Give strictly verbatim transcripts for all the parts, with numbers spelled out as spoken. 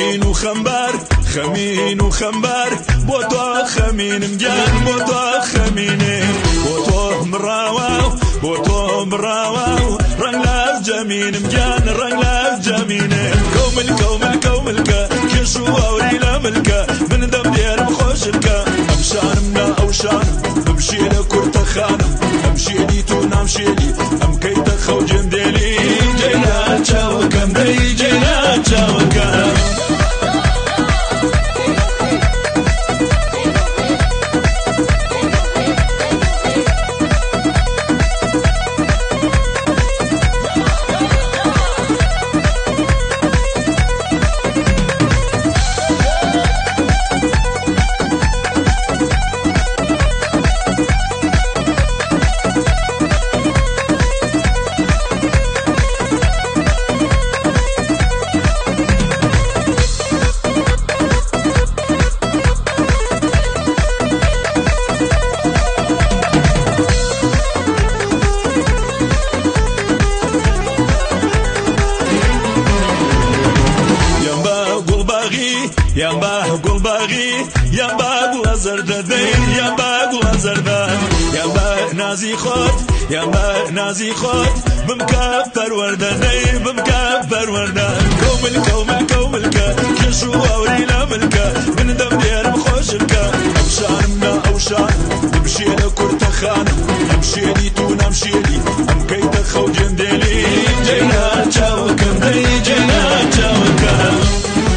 خمين وخمبار خمين وخمبار بوتو خمين مجان بوتو خمينين بوتو مراواو بوتو مراواو رنلاف جمين مجان رنلاف جمينين كومل كومل كوملكا كشو وريلا ملكا من دم دير بخوشلكا امشان منا اوشان امشي لكرت خانم امشي لي تونا امشي لي ام كيت خو جندلي جينا تشاوكم دي جينا تشاوكم يا باه قول باغي يا باه زرد ذين يا باه زرد يا باه نازي خوت يا باه نازي خوت بمكفر وردني بمكفر وردن كومل كومل كوملكا كشو ورينا ملكا من دم دير بخوشلكا امشان منا اوشان نمشي لكرت خانم امشي لي تونا امشي لي ام كيت خو جندلي جينا تشاوكم دي جينا تشاوكم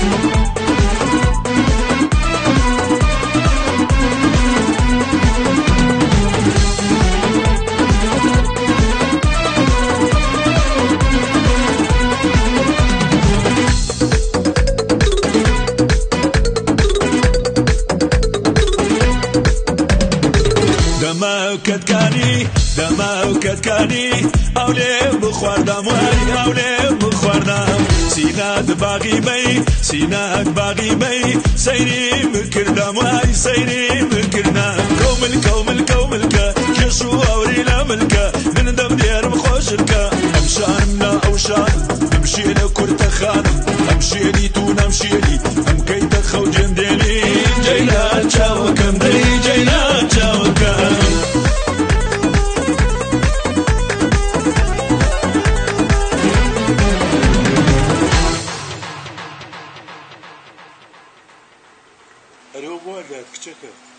دما كتكاني دما كتكاني أولي بخوار دموي أولي بخوار دم سيناد باغي بي سيناد باغي بي سيري مكر دموي سيري مكرنا كومل كومل كوملكا كشو أوريلا ملكا من دم دير مخوشلكا أمشان منا أوشان نمشي لكرت خانم أمشي لي تونا أمشي لي أم كيت خو جندلي جينا تشاوكم دي جينا تشاوكم Arıyor bu arada küçük.